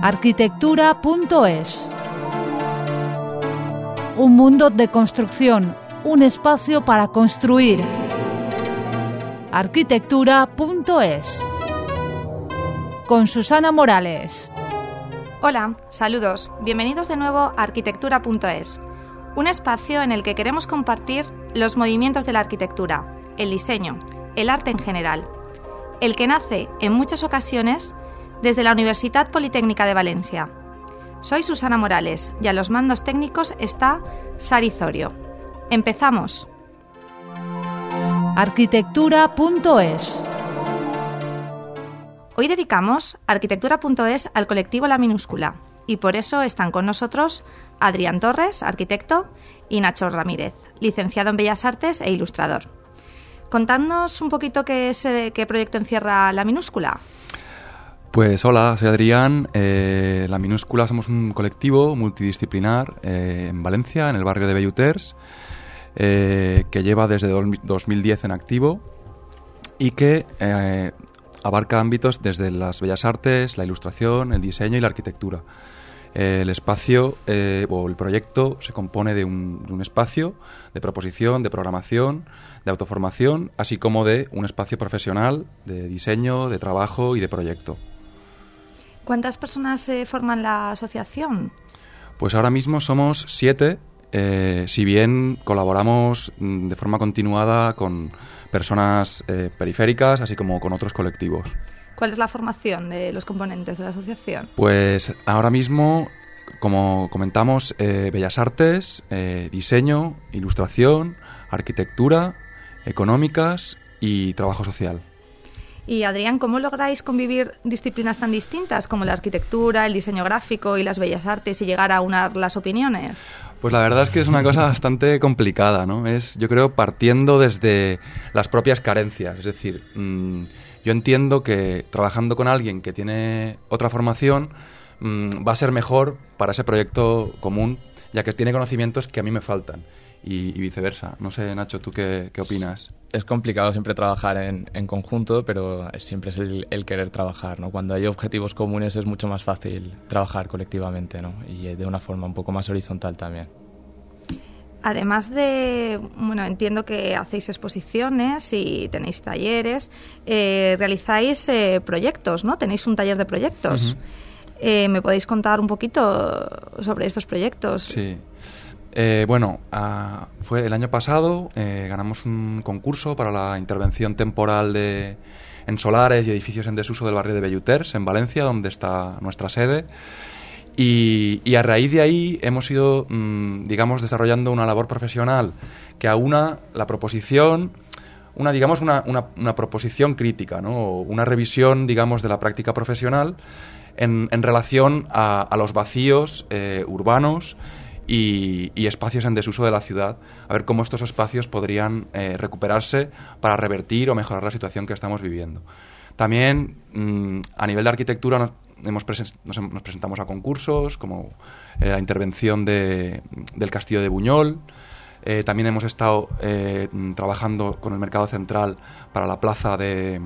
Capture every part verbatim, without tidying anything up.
arquitectura punto es. Un mundo de construcción, un espacio para construir. arquitectura punto es. Con Susana Morales. Hola, saludos. Bienvenidos de nuevo a arquitectura punto es, un espacio en el que queremos compartir los movimientos de la arquitectura, el diseño, el arte en general, el que nace en muchas ocasiones desde la Universitat Politécnica de Valencia. Soy Susana Morales y a los mandos técnicos está Sari Zorio. ¡Empezamos! arquitectura punto es. Hoy dedicamos arquitectura punto es al colectivo La Minúscula y por eso están con nosotros Adrián Torres, arquitecto, y Nacho Ramírez, licenciado en Bellas Artes e ilustrador. Contadnos un poquito qué, es, qué proyecto encierra La Minúscula. Pues hola, soy Adrián. Eh, La Minúscula somos un colectivo multidisciplinar eh, en Valencia, en el barrio de Belluters, eh, que lleva desde dos mil diez en activo y que eh, abarca ámbitos desde las bellas artes, la ilustración, el diseño y la arquitectura. Eh, el espacio eh, o el proyecto se compone de un, de un espacio de proposición, de programación, de autoformación, así como de un espacio profesional de diseño, de trabajo y de proyecto. ¿Cuántas personas eh, forman la asociación? Pues ahora mismo somos siete, eh, si bien colaboramos de forma continuada con personas eh, periféricas, así como con otros colectivos. ¿Cuál es la formación de los componentes de la asociación? Pues ahora mismo, como comentamos, eh, Bellas Artes, eh, diseño, ilustración, arquitectura, económicas y trabajo social. Y Adrián, ¿cómo lográis convivir disciplinas tan distintas como la arquitectura, el diseño gráfico y las bellas artes y llegar a unar las opiniones? Pues la verdad es que es una cosa bastante complicada, ¿no? Es, yo creo, partiendo desde las propias carencias. Es decir, mmm, yo entiendo que trabajando con alguien que tiene otra formación mmm, va a ser mejor para ese proyecto común, ya que tiene conocimientos que a mí me faltan. Y, y viceversa. No sé, Nacho, ¿tú qué, qué opinas? Es complicado siempre trabajar en, en conjunto, pero siempre es el, el querer trabajar, ¿no? Cuando hay objetivos comunes es mucho más fácil trabajar colectivamente, ¿no? Y de una forma un poco más horizontal también. Además de, bueno, entiendo que hacéis exposiciones y tenéis talleres, eh, realizáis eh, proyectos, ¿no? Tenéis un taller de proyectos. Uh-huh. Eh, ¿Me podéis contar un poquito sobre estos proyectos? Sí. Eh, bueno, uh, fue el año pasado, eh, ganamos un concurso para la intervención temporal de, en solares y edificios en desuso del barrio de Belluters, en Valencia, donde está nuestra sede. Y, y a raíz de ahí hemos ido, mmm, digamos, desarrollando una labor profesional que aúna la proposición, una, digamos, una, una, una proposición crítica, ¿no? Una revisión, digamos, de la práctica profesional en, en relación a, a los vacíos eh, urbanos Y, y espacios en desuso de la ciudad, a ver cómo estos espacios podrían eh, recuperarse para revertir o mejorar la situación que estamos viviendo. También, mmm, a nivel de arquitectura, nos, hemos presen- nos, nos presentamos a concursos, como eh, la intervención de, del Castillo de Buñol. Eh, también hemos estado eh, trabajando con el Mercado Central para la plaza de...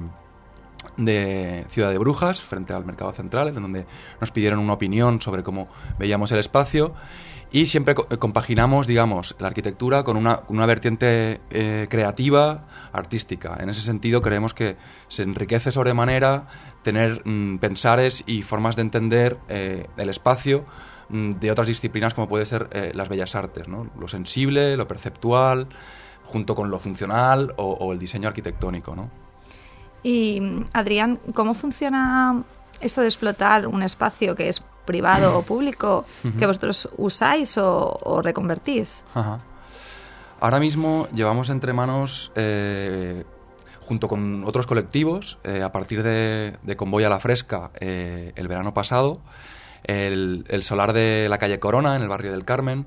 de Ciudad de Brujas, frente al Mercado Central, en donde nos pidieron una opinión sobre cómo veíamos el espacio. Y siempre co- compaginamos, digamos, la arquitectura con una, una vertiente eh, creativa, artística. En ese sentido, creemos que se enriquece sobremanera tener mm, pensares y formas de entender eh, el espacio mm, de otras disciplinas, como puede ser eh, las bellas artes, ¿no? Lo sensible, lo perceptual, junto con lo funcional o, o el diseño arquitectónico, ¿no? Y, Adrián, ¿cómo funciona esto de explotar un espacio que es privado o público que vosotros usáis o, o reconvertís? Ajá. Ahora mismo llevamos entre manos, eh, junto con otros colectivos, eh, a partir de, de Convoy a la Fresca, eh, el verano pasado, el, el solar de la calle Corona, en el barrio del Carmen,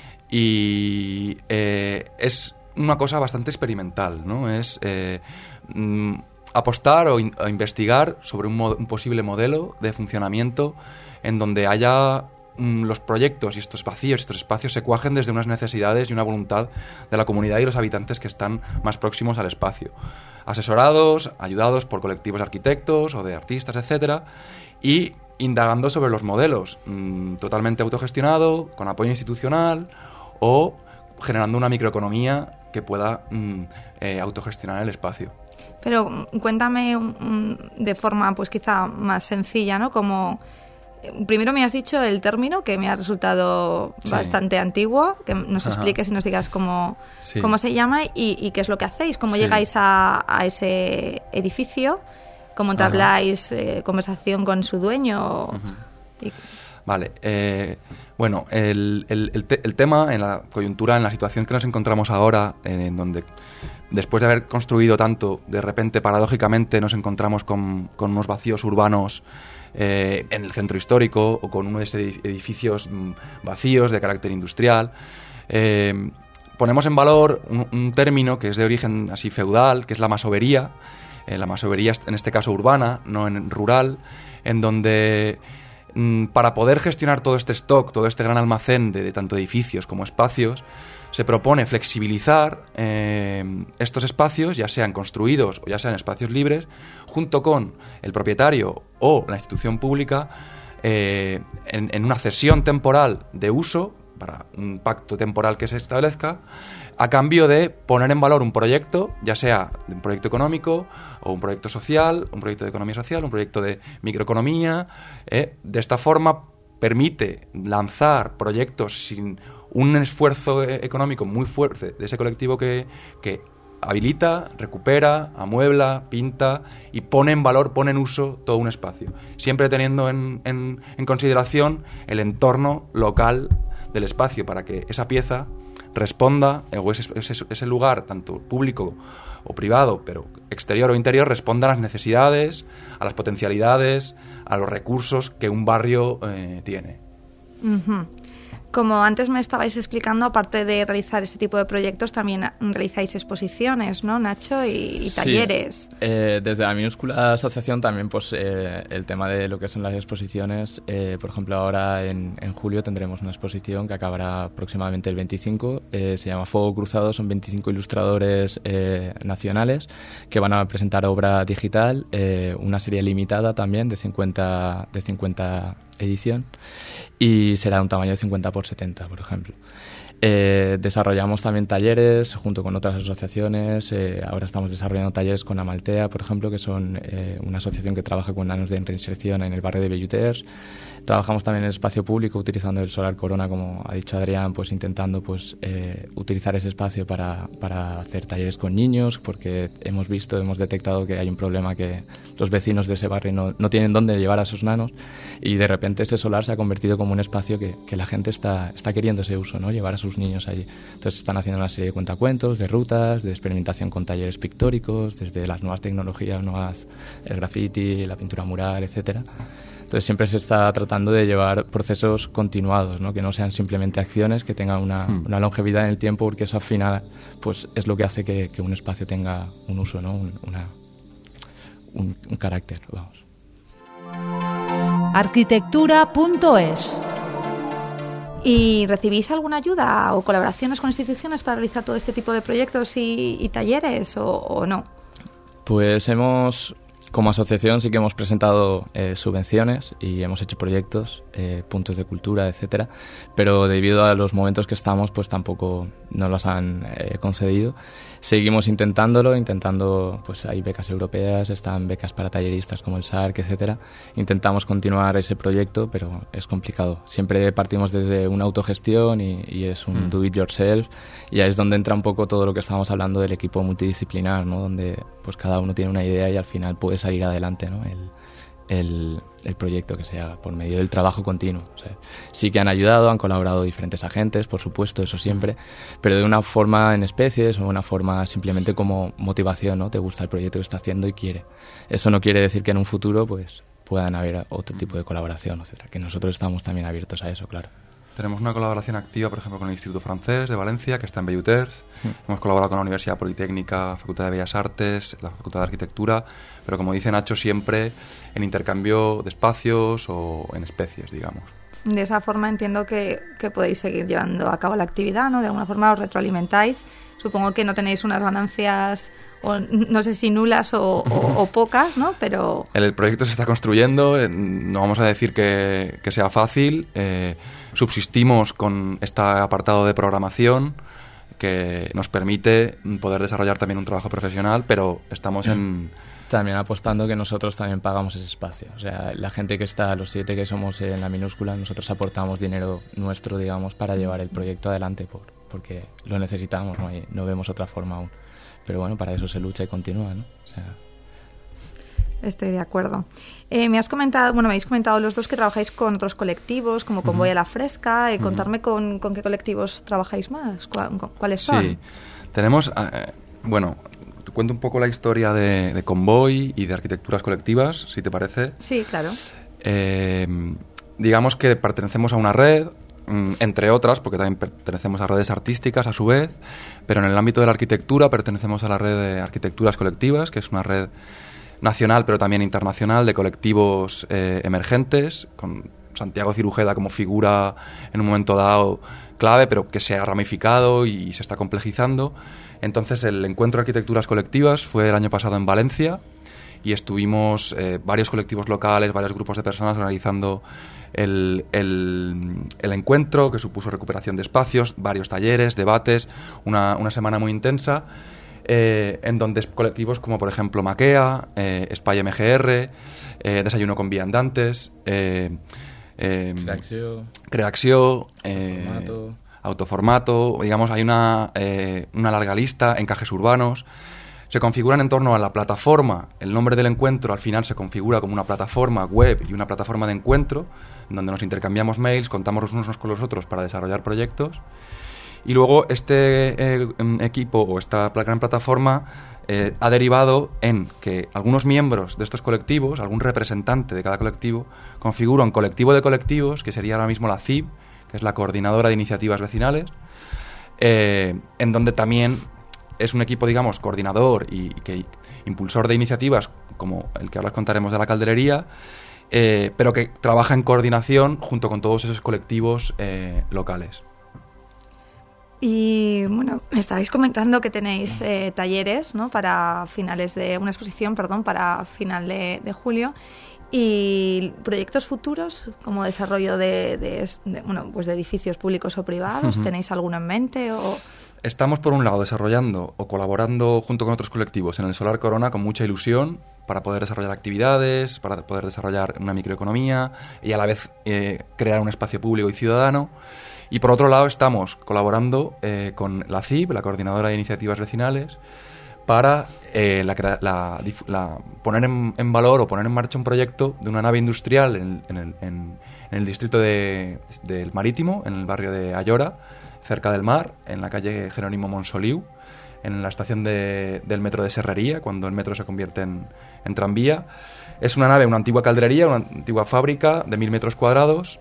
y eh, es una cosa bastante experimental, ¿no? Es eh, mm, apostar o, in, o investigar sobre un, mo- un posible modelo de funcionamiento en donde haya mmm, los proyectos y estos vacíos, estos espacios se cuajen desde unas necesidades y una voluntad de la comunidad y los habitantes que están más próximos al espacio. Asesorados, ayudados por colectivos de arquitectos o de artistas, etcétera, y indagando sobre los modelos, mmm, totalmente autogestionado, con apoyo institucional, o generando una microeconomía que pueda mmm, eh, autogestionar el espacio. Pero cuéntame um, de forma pues quizá más sencilla, ¿no? Como primero me has dicho el término que me ha resultado sí. bastante antiguo, que nos Ajá. expliques y nos digas cómo, sí. cómo se llama y, y qué es lo que hacéis, cómo sí. llegáis a, a ese edificio, cómo entabláis eh, conversación con su dueño. Uh-huh. y... Vale, eh, bueno, el, el, el, te, el tema en la coyuntura, en la situación que nos encontramos ahora, eh, en donde después de haber construido tanto, de repente, paradójicamente, nos encontramos con, con unos vacíos urbanos eh, en el centro histórico o con unos edificios vacíos de carácter industrial. Eh, ponemos en valor un, un término que es de origen así feudal, que es la masovería, eh, la masovería en este caso urbana, no en rural, en donde mm, para poder gestionar todo este stock, todo este gran almacén de, de tanto edificios como espacios, se propone flexibilizar eh, estos espacios, ya sean construidos o ya sean espacios libres, junto con el propietario o la institución pública, eh, en, en una cesión temporal de uso, para un pacto temporal que se establezca, a cambio de poner en valor un proyecto, ya sea un proyecto económico o un proyecto social, un proyecto de economía social, un proyecto de microeconomía. Eh, de esta forma permite lanzar proyectos sin un esfuerzo económico muy fuerte de ese colectivo que, que habilita, recupera, amuebla, pinta y pone en valor, pone en uso todo un espacio, siempre teniendo en, en, en consideración el entorno local del espacio para que esa pieza responda, o ese, ese, ese lugar, tanto público o privado, pero exterior o interior, responda a las necesidades, a las potencialidades, a los recursos que un barrio eh, tiene. Uh-huh. Como antes me estabais explicando, aparte de realizar este tipo de proyectos, también realizáis exposiciones, ¿no, Nacho? Y, y talleres. Sí. Eh, desde la minúscula asociación también, pues eh, el tema de lo que son las exposiciones. Eh, por ejemplo, ahora en, en julio tendremos una exposición que acabará aproximadamente el veinticinco. Eh, se llama Fuego Cruzado. Son veinticinco ilustradores eh, nacionales que van a presentar obra digital, eh, una serie limitada también de cincuenta, de cincuenta edición, y será un tamaño de cincuenta por setenta, por ejemplo. Eh, desarrollamos también talleres junto con otras asociaciones. Eh, ahora estamos desarrollando talleres con Amaltea, por ejemplo, que son eh, una asociación que trabaja con nanos de reinserción en el barrio de Belluters. Trabajamos también en el espacio público utilizando el Solar Corona, como ha dicho Adrián, pues intentando pues eh, utilizar ese espacio para, para hacer talleres con niños, porque hemos visto, hemos detectado que hay un problema, que los vecinos de ese barrio no, no tienen dónde llevar a sus nanos, y de repente ese solar se ha convertido como un espacio que, que la gente está, está queriendo ese uso, ¿no? Llevar a sus niños allí. Entonces están haciendo una serie de cuentacuentos, de rutas, de experimentación con talleres pictóricos, desde las nuevas tecnologías, nuevas, el graffiti, la pintura mural, etcétera. Entonces siempre se está tratando de llevar procesos continuados, ¿no? Que no sean simplemente acciones, que tengan una, hmm. una longevidad en el tiempo, porque eso al final pues, es lo que hace que, que un espacio tenga un uso, ¿no? un, una, un, un carácter, vamos. arquitectura punto es. ¿Y recibís alguna ayuda o colaboraciones con instituciones para realizar todo este tipo de proyectos y, y talleres o, o no? Pues hemos... Como asociación sí que hemos presentado eh, subvenciones y hemos hecho proyectos, eh, puntos de cultura, etcétera, pero debido a los momentos que estamos, pues tampoco nos los han eh, concedido. Seguimos intentándolo, intentando, pues hay becas europeas, están becas para talleristas como el S A R C, etcétera. Intentamos continuar ese proyecto, pero es complicado. Siempre partimos desde una autogestión y, y es un mm. do it yourself, y ahí es donde entra un poco todo lo que estábamos hablando del equipo multidisciplinar, ¿no? Donde pues cada uno tiene una idea y al final puede salir adelante, ¿no? El, el, el proyecto que se haga por medio del trabajo continuo. O sea, sí que han ayudado, han colaborado diferentes agentes, por supuesto, eso siempre, pero de una forma en especies o de una forma simplemente como motivación, ¿no? Te gusta el proyecto que está haciendo y quiere. Eso no quiere decir que en un futuro pues puedan haber otro tipo de colaboración, etcétera. Que nosotros estamos también abiertos a eso, claro. Tenemos una colaboración activa, por ejemplo, con el Instituto Francés de Valencia, que está en Belluters. Mm. Hemos colaborado con la Universidad Politécnica, Facultad de Bellas Artes, la Facultad de Arquitectura, pero como dice Nacho, siempre en intercambio de espacios o en especies, digamos. De esa forma entiendo que, que podéis seguir llevando a cabo la actividad, ¿no? De alguna forma os retroalimentáis. Supongo que no tenéis unas ganancias, o no sé si nulas o, o, o pocas, ¿no? Pero el proyecto se está construyendo, no vamos a decir que, que sea fácil. Eh, subsistimos con este apartado de programación que nos permite poder desarrollar también un trabajo profesional, pero estamos en... También apostando que nosotros también pagamos ese espacio. O sea, la gente que está, los siete que somos en la minúscula, nosotros aportamos dinero nuestro, digamos, para llevar el proyecto adelante, por, porque lo necesitamos, ¿no? Y no vemos otra forma aún. Pero bueno, para eso se lucha y continúa, ¿no? O sea... Estoy de acuerdo. Eh, me has comentado, bueno, me habéis comentado los dos que trabajáis con otros colectivos, como Convoy uh-huh. a la Fresca. Eh, uh-huh. Contarme con, con qué colectivos trabajáis más, ¿cuáles son? Sí, tenemos, eh, bueno... Te cuento un poco la historia de, de Convoy y de arquitecturas colectivas, si te parece. Sí, claro. Eh, digamos que pertenecemos a una red, entre otras, porque también pertenecemos a redes artísticas a su vez, pero en el ámbito de la arquitectura pertenecemos a la red de arquitecturas colectivas, que es una red nacional pero también internacional de colectivos eh, emergentes, con Santiago Cirujeda como figura en un momento dado clave, pero que se ha ramificado y se está complejizando. Entonces el encuentro de arquitecturas colectivas fue el año pasado en Valencia y estuvimos eh, varios colectivos locales, varios grupos de personas organizando el, el, el encuentro, que supuso recuperación de espacios, varios talleres, debates, una, una semana muy intensa, eh, en donde colectivos como por ejemplo Maquea, eh, Espai M G R, eh, Desayuno con Viandantes, eh, eh, Creacció, Creacció eh, Autoformato. Autoformato, digamos, hay una, eh, una larga lista, encajes urbanos, se configuran en torno a la plataforma, el nombre del encuentro al final se configura como una plataforma web y una plataforma de encuentro, donde nos intercambiamos mails, contamos los unos con los otros para desarrollar proyectos, y luego este eh, equipo o esta gran plataforma eh, ha derivado en que algunos miembros de estos colectivos, algún representante de cada colectivo, configura un colectivo de colectivos, que sería ahora mismo la C I B, que es la Coordinadora de Iniciativas Vecinales, eh, en donde también es un equipo, digamos, coordinador y, y que impulsor de iniciativas, como el que ahora os contaremos de la Calderería, eh, pero que trabaja en coordinación junto con todos esos colectivos eh, locales. Y bueno, me estabais comentando que tenéis eh, talleres, ¿no? Para finales de una exposición, perdón, para final de, de julio. Y proyectos futuros como desarrollo de, de, de bueno, pues de edificios públicos o privados, uh-huh. ¿tenéis alguno en mente? O... Estamos por un lado desarrollando o colaborando junto con otros colectivos en el Solar Corona con mucha ilusión para poder desarrollar actividades, para poder desarrollar una microeconomía y a la vez eh, crear un espacio público y ciudadano. Y por otro lado estamos colaborando eh, con la C I B, la Coordinadora de Iniciativas Vecinales, para eh, la, la, la, poner en, en valor o poner en marcha un proyecto de una nave industrial en, en, el, en, en el distrito de, del Marítimo, en el barrio de Ayora, cerca del mar, en la calle Jerónimo Monsoliu, en la estación de, del metro de Serrería, cuando el metro se convierte en, en tranvía. Es una nave, una antigua calderería, una antigua fábrica de mil metros cuadrados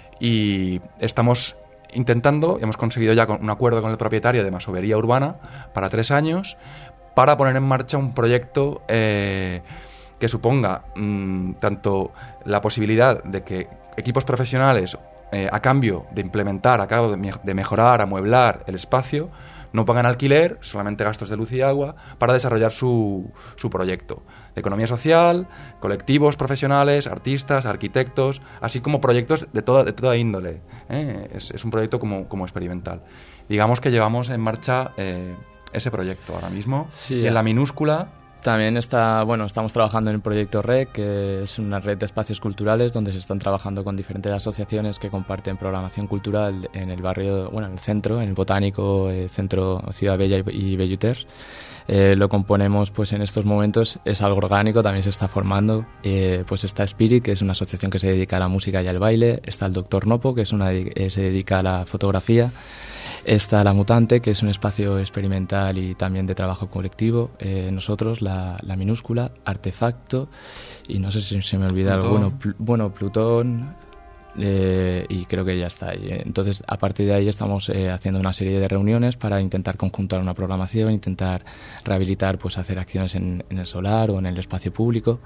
y estamos intentando, hemos conseguido ya un acuerdo con el propietario de masovería urbana para tres años, para poner en marcha un proyecto eh, que suponga mmm, tanto la posibilidad de que equipos profesionales, eh, a cambio de implementar, a cambio de, me- de mejorar, amueblar el espacio, no pagan alquiler, solamente gastos de luz y agua, para desarrollar su, su proyecto de economía social, colectivos profesionales, artistas, arquitectos, así como proyectos de toda, de toda índole. ¿eh? Es, es un proyecto como, como experimental. Digamos que llevamos en marcha eh, ese proyecto ahora mismo, sí, en la minúscula. También está, bueno, estamos trabajando en el proyecto R E C, que es una red de espacios culturales donde se están trabajando con diferentes asociaciones que comparten programación cultural en el barrio, bueno, en el centro, en el Botánico, el Centro Ciudad Bella y Belluters. Eh, lo componemos pues en estos momentos, es algo orgánico, también se está formando. Eh, pues está Spirit, que es una asociación que se dedica a la música y al baile. Está el Doctor Nopo, que es una, eh, se dedica a la fotografía. Está La Mutante, que es un espacio experimental y también de trabajo colectivo. Eh, nosotros, la, la minúscula, Artefacto, y no sé si se me olvida Plutón. alguno. Pl- bueno, Plutón, eh, y creo que ya está ahí. Entonces, a partir de ahí estamos eh, haciendo una serie de reuniones para intentar conjuntar una programación, intentar rehabilitar, pues hacer acciones en, en el solar o en el espacio público.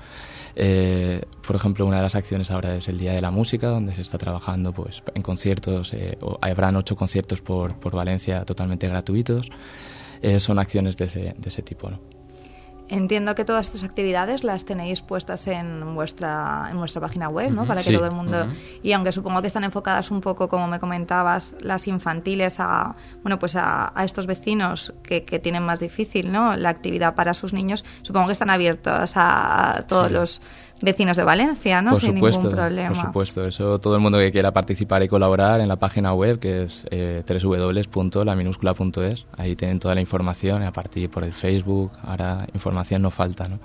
Eh, por ejemplo, una de las acciones ahora es el Día de la Música, donde se está trabajando pues en conciertos, eh, o habrán ocho conciertos por, por Valencia totalmente gratuitos. Eh, son acciones de ese, de ese tipo, ¿no? Entiendo que todas estas actividades las tenéis puestas en vuestra en vuestra página web, ¿no? Uh-huh, para que sí. todo el mundo... Uh-huh. Y aunque supongo que están enfocadas un poco, como me comentabas, las infantiles a bueno pues a, a estos vecinos que, que tienen más difícil, ¿no? La actividad para sus niños, supongo que están abiertas a, a todos sí. los vecinos de Valencia, ¿no? Por Sin supuesto, ningún problema. por supuesto. Eso, todo el mundo que quiera participar y colaborar en la página web, que es eh, doble u doble u doble u punto la minúscula punto es. Ahí tienen toda la información, y a partir por el Facebook, ahora información no falta, ¿no?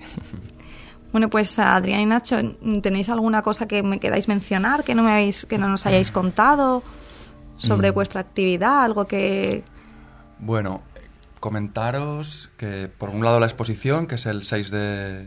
Bueno, pues Adrián y Nacho, ¿tenéis alguna cosa que me queráis mencionar, que no me habéis, que no nos hayáis contado sobre mm. vuestra actividad? Algo que... Bueno, comentaros que por un lado la exposición, que es el seis de...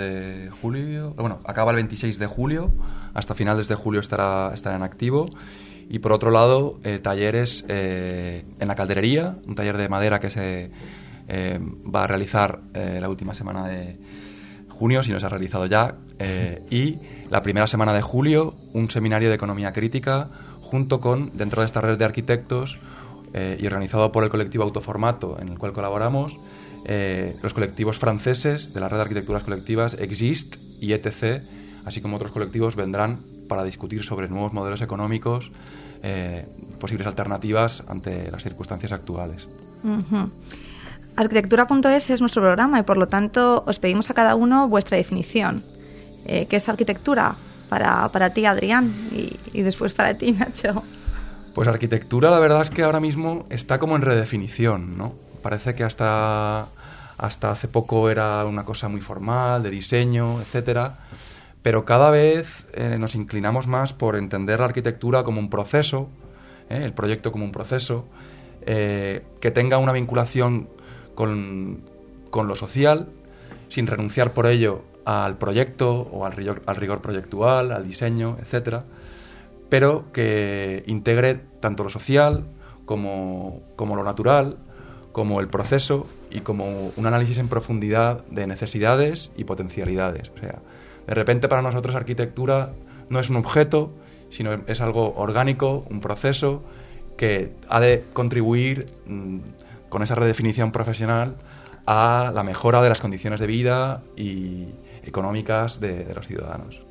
de julio, bueno, acaba el veintiséis de julio, hasta finales de julio estará, estará en activo. Y por otro lado, eh, talleres eh, en la calderería, un taller de madera que se eh, va a realizar eh, la última semana de junio, si no se ha realizado ya, eh, y la primera semana de julio, un seminario de economía crítica, junto con, dentro de esta red de arquitectos, eh, y organizado por el colectivo Autoformato, en el cual colaboramos, Eh, los colectivos franceses de la red de arquitecturas colectivas Exist y etcétera, así como otros colectivos, vendrán para discutir sobre nuevos modelos económicos, eh, posibles alternativas ante las circunstancias actuales. Uh-huh. Arquitectura punto es es nuestro programa y por lo tanto os pedimos a cada uno vuestra definición. Eh, ¿Qué es arquitectura para, para ti, Adrián, y, y después para ti, Nacho? Pues arquitectura, la verdad es que ahora mismo está como en redefinición, ¿no? Parece que hasta, hasta hace poco era una cosa muy formal, de diseño, etcétera, pero cada vez eh, nos inclinamos más por entender la arquitectura como un proceso, eh, el proyecto como un proceso, eh, que tenga una vinculación con, con lo social, sin renunciar por ello al proyecto o al rigor, al rigor proyectual, al diseño, etcétera, pero que integre tanto lo social como, como lo natural, como el proceso y como un análisis en profundidad de necesidades y potencialidades. O sea, de repente para nosotros arquitectura no es un objeto, sino es algo orgánico, un proceso que ha de contribuir mmm, con esa redefinición profesional a la mejora de las condiciones de vida y económicas de, de los ciudadanos.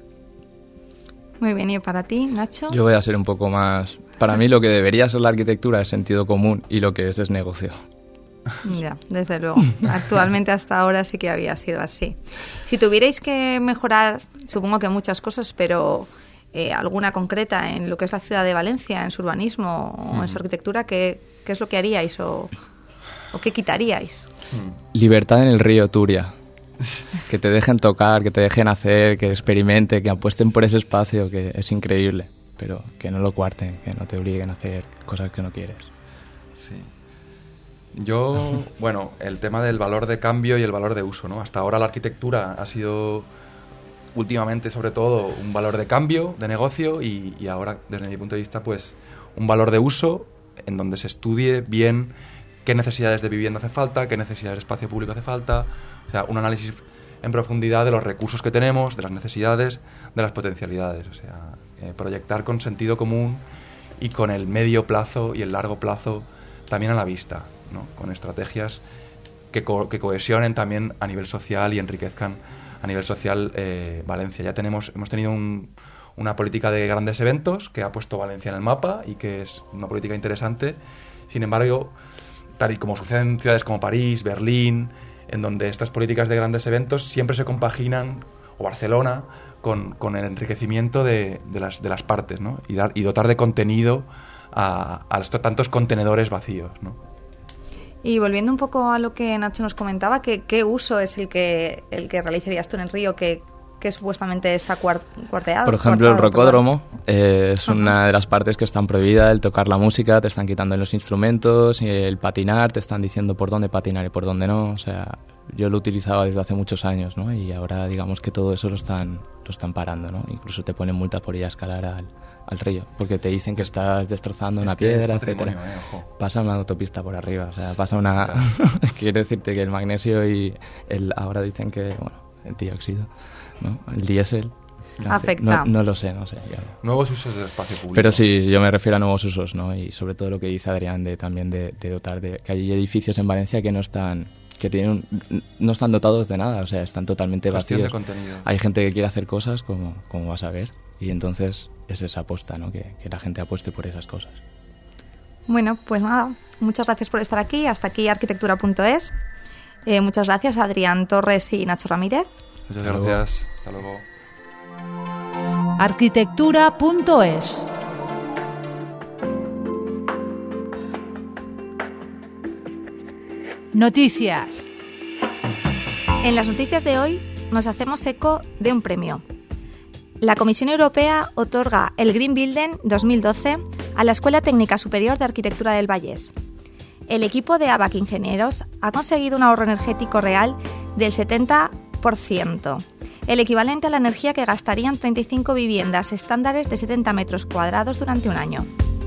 Muy bien, ¿y para ti, Nacho? Yo voy a ser un poco más... Para mí lo que debería ser la arquitectura es sentido común y lo que es es negocio. Ya, desde luego. Actualmente hasta ahora sí que había sido así. Si tuvierais que mejorar, supongo que muchas cosas, pero eh, alguna concreta en lo que es la ciudad de Valencia, en su urbanismo o mm. en su arquitectura, ¿qué, qué es lo que haríais o, o qué quitaríais? Libertad en el río Turia. Que te dejen tocar, que te dejen hacer, que experimente, que apuesten por ese espacio, que es increíble, pero que no lo cuarten, que no te obliguen a hacer cosas que no quieres. Sí. Yo, bueno, el tema del valor de cambio y el valor de uso, ¿no? Hasta ahora la arquitectura ha sido últimamente, sobre todo, un valor de cambio, de negocio, y, y ahora, desde mi punto de vista, pues un valor de uso en donde se estudie bien qué necesidades de vivienda hace falta, qué necesidades de espacio público hace falta, o sea, un análisis en profundidad de los recursos que tenemos, de las necesidades, de las potencialidades, o sea, eh, proyectar con sentido común y con el medio plazo y el largo plazo también a la vista, ¿no? Con estrategias que, co- que cohesionen también a nivel social y enriquezcan a nivel social eh, Valencia. Ya tenemos, hemos tenido un, una política de grandes eventos que ha puesto Valencia en el mapa y que es una política interesante. Sin embargo, tal y como sucede en ciudades como París, Berlín, en donde estas políticas de grandes eventos siempre se compaginan, o Barcelona, con, con el enriquecimiento de, de, las, de las partes, ¿no? Y, dar, y dotar de contenido a, a estos tantos contenedores vacíos, ¿no? Y volviendo un poco a lo que Nacho nos comentaba, ¿qué, qué uso es el que el que realizarías tú en el río que, que supuestamente está cuart, cuarteado? Por ejemplo, cuartado, el rocódromo eh, es uh-huh. una de las partes que están prohibidas, el tocar la música, te están quitando los instrumentos, el patinar, te están diciendo por dónde patinar y por dónde no. O sea, yo lo utilizaba desde hace muchos años, ¿no? Y ahora digamos que todo eso lo están, lo están parando, ¿no? Incluso te ponen multa por ir a escalar al, al río, porque te dicen que estás destrozando es una piedra, etcétera. Eh, pasa una autopista por arriba, o sea, pasa una... Claro. Quiero decirte que el magnesio y el ahora dicen que, bueno, el dióxido, ¿no? El diésel... Afecta. No, no lo sé, no sé. Claro. Nuevos usos del espacio público. Pero sí, yo me refiero a nuevos usos, ¿no? Y sobre todo lo que dice Adrián de también de, de dotar de... Que hay edificios en Valencia que no están... que tienen un, no están dotados de nada, o sea, están totalmente Cuestión vacíos. de contenido. Hay gente que quiere hacer cosas, como, como vas a ver, y entonces es esa apuesta, ¿no? Que, que la gente apueste por esas cosas. Bueno, pues nada, muchas gracias por estar aquí. Hasta aquí arquitectura punto es. Eh, muchas gracias a Adrián Torres y Nacho Ramírez. Muchas gracias. Hasta luego. arquitectura punto es. Noticias. En las noticias de hoy nos hacemos eco de un premio. La Comisión Europea otorga el Green Building dos mil doce a la Escuela Técnica Superior de Arquitectura del Vallès. El equipo de A B A C Ingenieros ha conseguido un ahorro energético real del setenta por ciento, el equivalente a la energía que gastarían treinta y cinco viviendas estándares de setenta metros cuadrados durante un año.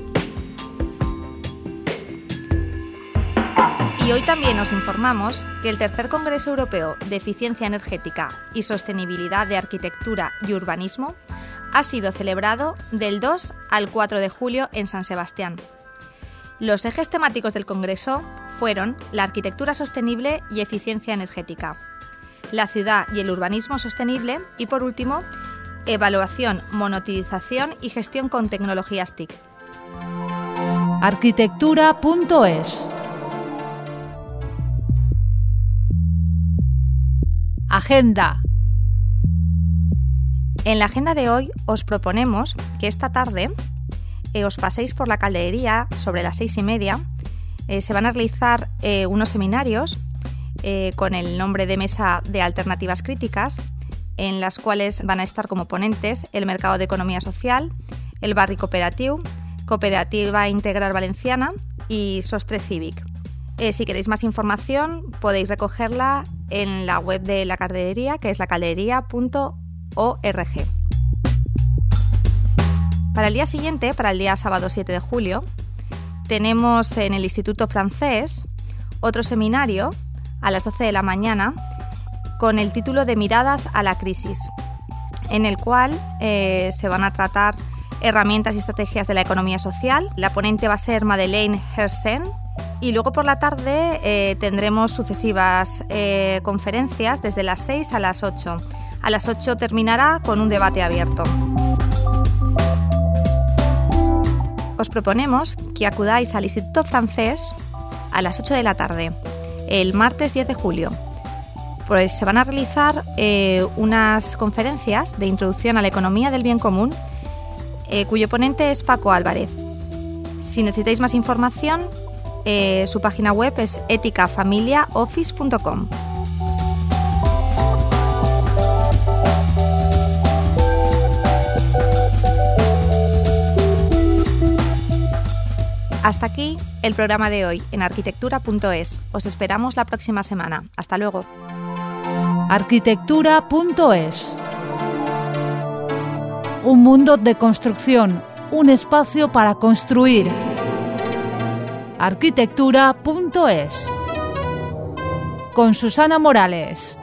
Y hoy también os informamos que el tercer Congreso Europeo de Eficiencia Energética y Sostenibilidad de Arquitectura y Urbanismo ha sido celebrado del dos al cuatro de julio en San Sebastián. Los ejes temáticos del Congreso fueron la arquitectura sostenible y eficiencia energética, la ciudad y el urbanismo sostenible y, por último, evaluación, monetización y gestión con tecnologías T I C. arquitectura punto es. Agenda. En la agenda de hoy os proponemos que esta tarde eh, os paséis por la calderería sobre las seis y media. Eh, se van a realizar eh, unos seminarios eh, con el nombre de Mesa de Alternativas Críticas, en las cuales van a estar como ponentes el Mercado de Economía Social, el Barri Cooperatiu, Cooperativa Integral Valenciana y Sostre Cívic. Eh, si queréis más información podéis recogerla en la web de la calderería, que es la calderería punto org. Para el día siguiente, para el día sábado siete de julio, tenemos en el Instituto Francés otro seminario a las doce de la mañana con el título de Miradas a la crisis, en el cual eh, se van a tratar herramientas y estrategias de la economía social. La ponente va a ser Madeleine Hersen. Y luego por la tarde eh, tendremos sucesivas eh, conferencias desde las seis a las ocho. A las ocho terminará con un debate abierto. Os proponemos que acudáis al Instituto Francés a las ocho de la tarde, el martes diez de julio. Pues se van a realizar eh, unas conferencias de introducción a la economía del bien común, eh, cuyo ponente es Paco Álvarez. Si necesitáis más información, Eh, su página web es ética familia office punto com. Hasta aquí el programa de hoy en arquitectura punto es. Os esperamos la próxima semana. Hasta luego. arquitectura punto es. Un mundo de construcción, un espacio para construir. arquitectura punto es. Con Susana Morales.